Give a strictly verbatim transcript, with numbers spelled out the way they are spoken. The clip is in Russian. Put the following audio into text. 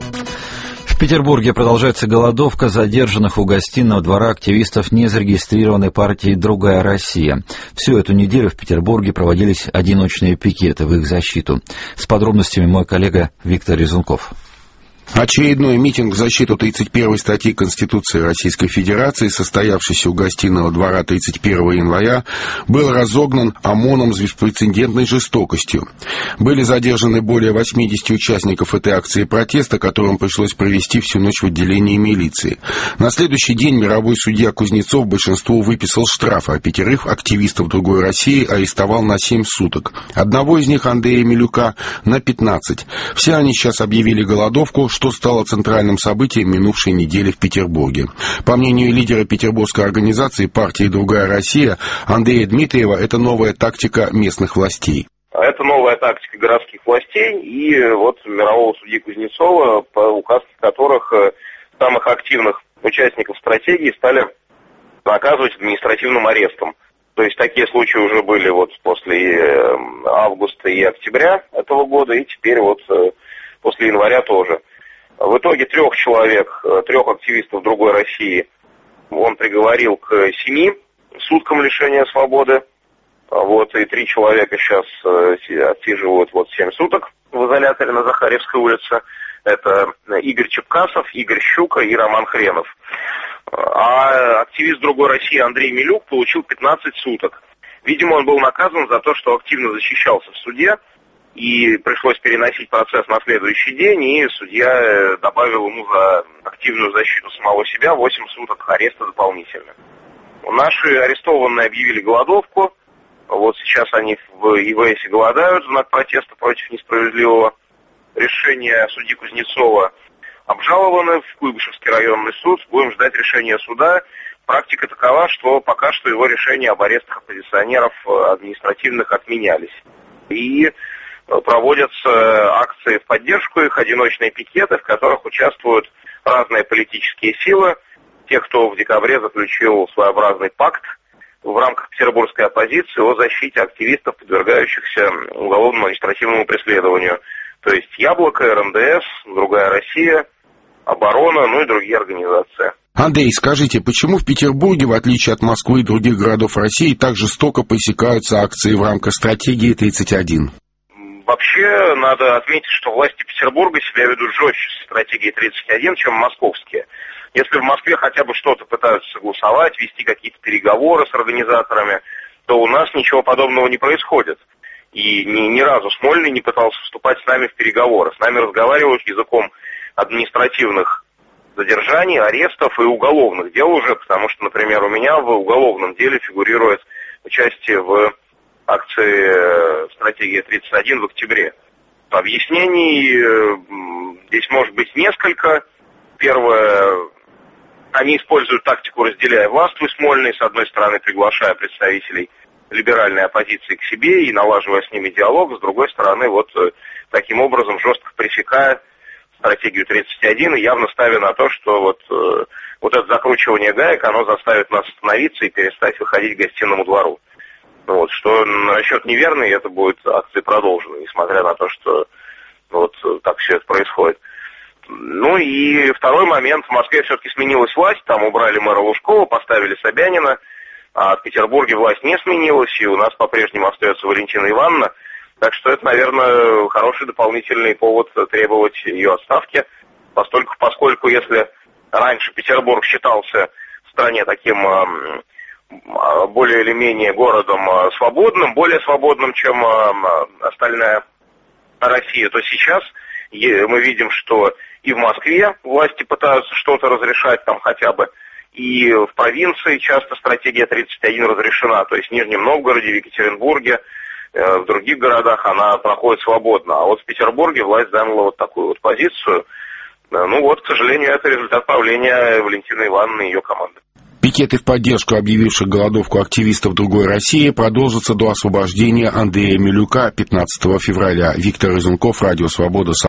В Петербурге продолжается голодовка задержанных у гостиного двора активистов незарегистрированной партии «Другая Россия». Всю эту неделю в Петербурге проводились одиночные пикеты в их защиту. С подробностями мой коллега Виктор Резунков. Очередной митинг в защиту тридцать первой статьи Конституции Российской Федерации, состоявшийся у гостиного двора тридцать первого января, был разогнан ОМОНом с беспрецедентной жестокостью. Были задержаны более восьмидесяти участников этой акции протеста, которым пришлось провести всю ночь в отделении милиции. На следующий день мировой судья Кузнецов большинству выписал штраф, а пятерых активистов «Другой России» арестовал на семь суток. Одного из них, Андрея Милюка, на пятнадцать. Все они сейчас объявили голодовку, что стало центральным событием минувшей недели в Петербурге. По мнению лидера петербургской организации партии «Другая Россия» Андрея Дмитриева, это новая тактика местных властей. Это новая тактика городских властей и вот мирового судьи Кузнецова, по указке которых самых активных участников стратегии стали наказывать административным арестом. То есть такие случаи уже были вот после августа и октября этого года, и теперь вот после января тоже. В итоге трех человек, трех активистов «Другой России» он приговорил к семи суткам лишения свободы. Вот, и три человека сейчас отсиживают вот семь суток в изоляторе на Захарьевской улице. Это Игорь Чепкасов, Игорь Щука и Роман Хренов. А активист «Другой России» Андрей Милюк получил пятнадцать суток. Видимо, он был наказан за то, что активно защищался в суде, и пришлось переносить процесс на следующий день, и судья добавил ему за активную защиту самого себя восемь суток ареста дополнительно. Наши арестованные объявили голодовку. Вот сейчас они в ИВСе голодают в знак протеста против несправедливого решения судьи Кузнецова. Обжалованы в Куйбышевский районный суд. Будем ждать решения суда. Практика такова, что пока что его решения об арестах оппозиционеров административных отменялись. И проводятся акции в поддержку их, одиночные пикеты, в которых участвуют разные политические силы. Те, кто в декабре заключил своеобразный пакт в рамках петербургской оппозиции о защите активистов, подвергающихся уголовному административному преследованию. То есть «Яблоко», эр эн дэ эс, «Другая Россия», «Оборона», ну и другие организации. Андрей, скажите, почему в Петербурге, в отличие от Москвы и других городов России, так жестоко пресекаются акции в рамках стратегии тридцать один? Вообще, надо отметить, что власти Петербурга себя ведут жестче с стратегией тридцать один, чем московские. Если в Москве хотя бы что-то пытаются согласовать, вести какие-то переговоры с организаторами, то у нас ничего подобного не происходит. И ни, ни разу Смольный не пытался вступать с нами в переговоры. С нами разговаривают языком административных задержаний, арестов и уголовных дел уже, потому что, например, у меня в уголовном деле фигурирует участие в акции «Стратегия тридцать один» в октябре. Объяснений здесь может быть несколько. Первое, они используют тактику «разделяя властвуй» Смольный, с одной стороны приглашая представителей либеральной оппозиции к себе и налаживая с ними диалог, с другой стороны вот таким образом жестко пресекая стратегию тридцать один и явно ставя на то, что вот, вот это закручивание гаек, оно заставит нас остановиться и перестать выходить к гостиному двору. Вот, что расчет неверный, это будет акции продолжены, несмотря на то, что вот так все это происходит. Ну и второй момент, в Москве все-таки сменилась власть, там убрали мэра Лужкова, поставили Собянина, а в Петербурге власть не сменилась, и у нас по-прежнему остается Валентина Ивановна, так что это, наверное, хороший дополнительный повод требовать ее отставки, поскольку, поскольку если раньше Петербург считался в стране таким более или менее городом свободным, более свободным, чем остальная Россия, то сейчас мы видим, что и в Москве власти пытаются что-то разрешать там хотя бы, и в провинции часто стратегия тридцать один разрешена, то есть в Нижнем Новгороде, в Екатеринбурге, в других городах она проходит свободно, а вот в Петербурге власть заняла вот такую вот позицию. Ну вот, к сожалению, это результат правления Валентины Ивановны и ее команды. Пикеты в поддержку объявивших голодовку активистов «Другой России» продолжатся до освобождения Андрея Милюка пятнадцатого февраля. Виктор Резунков, Радио Свобода.